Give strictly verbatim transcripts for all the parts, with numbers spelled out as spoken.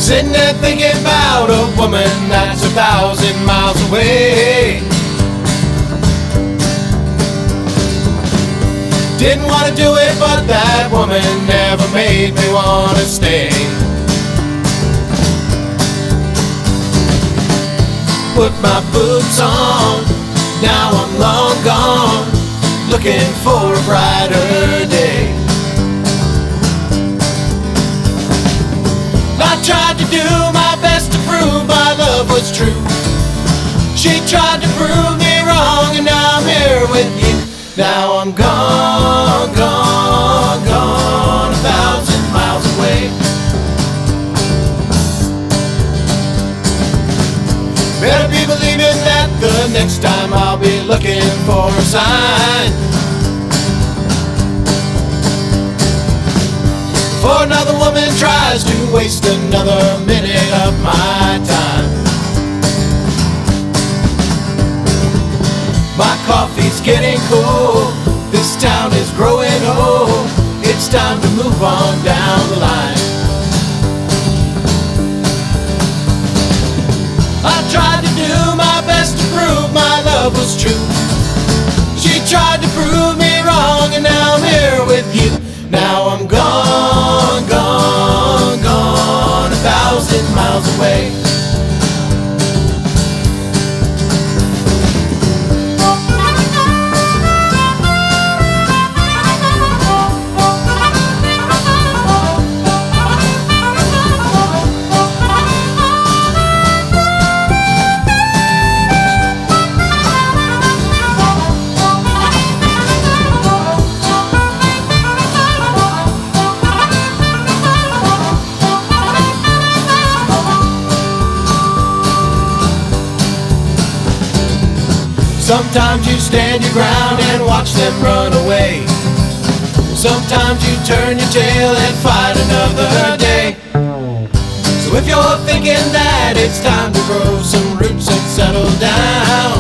Sitting there thinking about a woman that's a thousand miles away. Didn't want to do it, but that woman never made me want to stay. Put my boots on, now I'm long gone, looking for a brighter day. I tried to do my best to prove my love was true. She tried to prove me wrong, and now I'm here with you. Now I'm gone, gone, gone, a thousand miles away. Better be believing that the next time I'll be looking for a sign. Before another woman tries to waste another minute of my time. My coffee's getting cold, this town is growing old. It's time to move on down the line. I tried to do my best to prove my love was true. She tried to prove me wrong, and now I'm here with you. Now I'm gone, gone, gone, a thousand miles away. Sometimes you stand your ground and watch them run away. Sometimes you turn your tail and fight another day. So if you're thinking that it's time to grow some roots and settle down,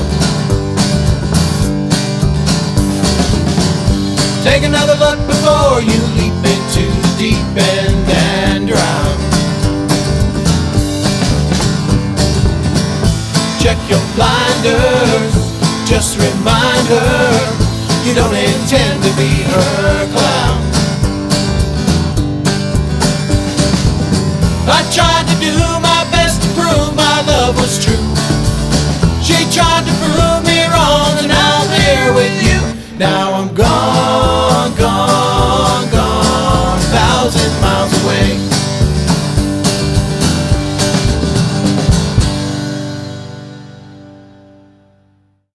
take another look before you leap into the deep end and drown. Check your blinders, just remind her you don't intend to be her clown. I tried to do my best to prove my love was true. She tried to prove me wrong, and now I'm here with you. Now I'm gone.